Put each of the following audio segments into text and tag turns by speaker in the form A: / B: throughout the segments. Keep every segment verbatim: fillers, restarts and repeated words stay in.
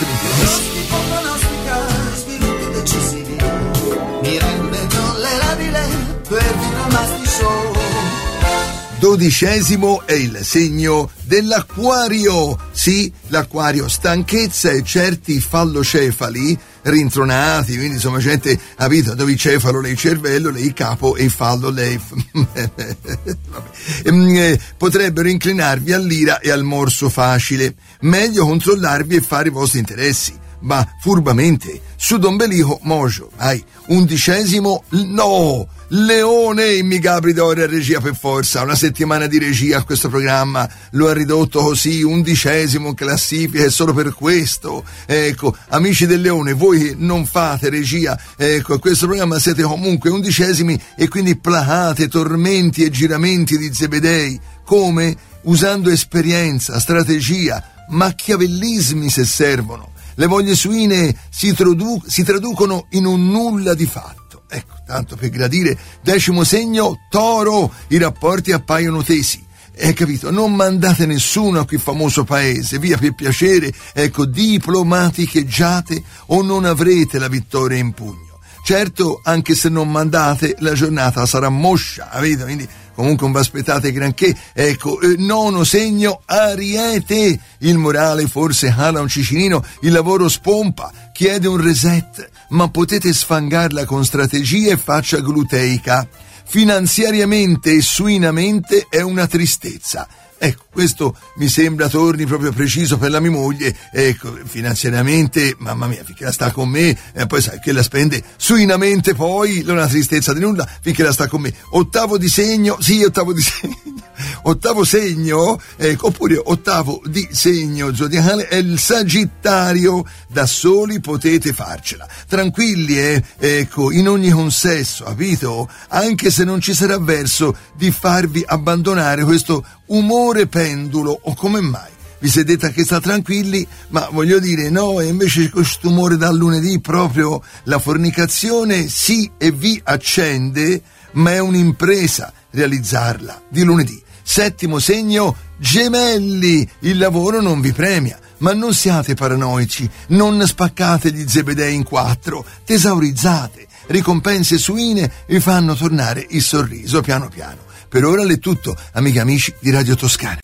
A: mettere in piedi.
B: Sviluppi decisivi, mi rende tollerabile per un masticio.
A: Dodicesimo è il segno dell'acquario. Sì, l'acquario, stanchezza e certi fallocefali rintronati, quindi insomma gente, capito, dove il cefalo lei cervello, lei capo e il fallo lei Vabbè. Potrebbero inclinarvi all'ira e al morso facile. Meglio controllarvi e fare i vostri interessi, ma furbamente. Su d'ombelico mojo, vai. Undicesimo, no, Leone, mi Gabri d'Ore a regia per forza. Una settimana di regia a questo programma lo ha ridotto così, undicesimo in classifica, è solo per questo. Ecco, amici del Leone, voi non fate regia, ecco, a questo programma siete comunque undicesimi e quindi placate tormenti e giramenti di Zebedei. Come? Usando esperienza, strategia, macchiavellismi se servono. Le voglie suine si, tradu- si traducono in un nulla di fatto. Ecco, tanto per gradire. Decimo segno, Toro, i rapporti appaiono tesi. Eh, capito? Non mandate nessuno a quel famoso paese, via per piacere, ecco, diplomaticheggiate o non avrete la vittoria in pugno. Certo, anche se non mandate, la giornata sarà moscia, capito? Quindi comunque non vi aspettate granché. Ecco, eh, nono segno, Ariete, il morale forse cala un cicinino, il lavoro spompa, chiede un reset, ma potete sfangarla con strategia e faccia gluteica. Finanziariamente e suinamente è una tristezza. Ecco, questo mi sembra torni proprio preciso per la mia moglie. Ecco, finanziariamente, mamma mia, finché la sta con me, e poi sai che la spende suinamente, poi non ha tristezza di nulla finché la sta con me. Ottavo di segno, sì, ottavo di segno, ottavo segno, ecco, oppure ottavo di segno zodiacale è il Sagittario. Da soli potete farcela, tranquilli, eh, ecco, in ogni consesso, capito? Anche se non ci sarà verso di farvi abbandonare questo umore pendulo, o come mai? Vi sedete a che sta tranquilli, ma voglio dire, no, e invece questo umore dal lunedì proprio la fornicazione sì e vi accende, ma è un'impresa realizzarla di lunedì. Settimo segno, Gemelli, il lavoro non vi premia, ma non siate paranoici, non spaccate gli Zebedei in quattro, tesaurizzate, ricompense suine vi fanno tornare il sorriso piano piano. Per ora è tutto, amiche e amici di Radio Toscana.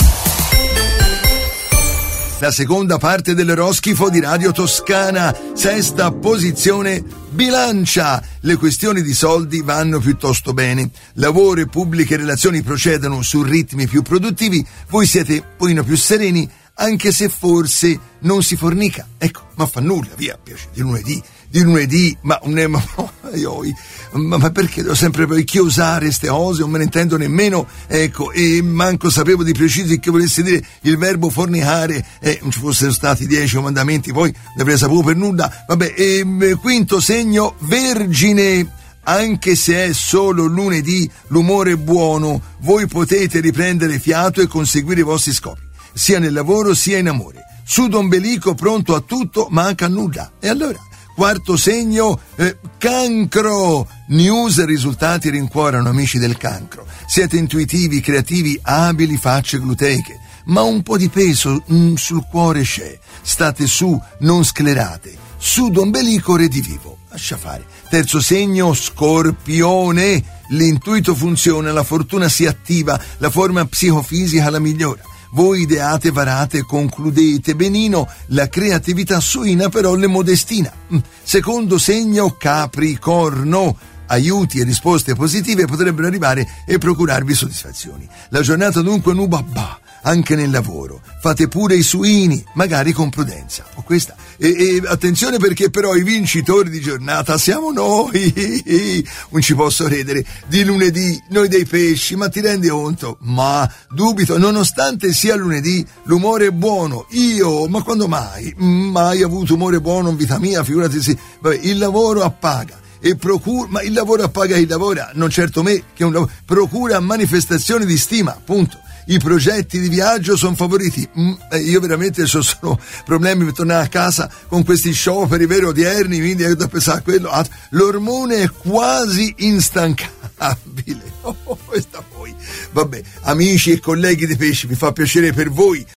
A: La seconda parte dell'oroscifo di Radio Toscana, sesta posizione, Bilancia. Le questioni di soldi vanno piuttosto bene, lavoro e pubbliche relazioni procedono su ritmi più produttivi, voi siete un pochino più sereni, anche se forse non si fornica. Ecco, ma fa nulla, via, piace di lunedì, di lunedì, ma, ma, ma, ma perché devo sempre poi chiosare ste cose, non me ne intendo nemmeno, ecco, e manco sapevo di preciso che volesse dire il verbo fornicare, e non ci fossero stati dieci comandamenti, poi ne avrei saputo per nulla. Vabbè, e, quinto segno, Vergine. Anche se è solo lunedì, l'umore è buono, voi potete riprendere fiato e conseguire i vostri scopi, sia nel lavoro sia in amore. Sud ombelico pronto a tutto, ma anche a nulla. E allora? Quarto segno, eh, Cancro. News e risultati rincuorano, amici del Cancro. Siete intuitivi, creativi, abili, facce gluteiche, ma un po' di peso mm, sul cuore c'è. State su, non sclerate. Sud ombelico, redivivo. Lascia fare. Terzo segno, Scorpione. L'intuito funziona, la fortuna si attiva, la forma psicofisica la migliora. Voi ideate, varate, concludete benino, la creatività suina però le modestina. Secondo segno, Capricorno. Aiuti e risposte positive potrebbero arrivare e procurarvi soddisfazioni. La giornata dunque nubabà, anche nel lavoro. Fate pure i suini, magari con prudenza. O questa. E, e attenzione, perché però i vincitori di giornata siamo noi. Non ci posso credere. Di lunedì, noi dei pesci, ma ti rendi conto? Ma dubito, nonostante sia lunedì, l'umore è buono. Io, ma quando mai? Mai avuto umore buono in vita mia, figurati se. Vabbè, il lavoro appaga. E procura, ma il lavoro appaga chi lavora, non certo me, che è un lavoro, procura manifestazioni di stima, punto. I progetti di viaggio sono favoriti. Mm, eh, io veramente ho solo problemi per tornare a casa con questi scioperi vero odierni, quindi ho da pensare a quello. Ah, l'ormone è quasi instancabile. Oh, questa poi. Vabbè, amici e colleghi dei pesci, mi fa piacere per voi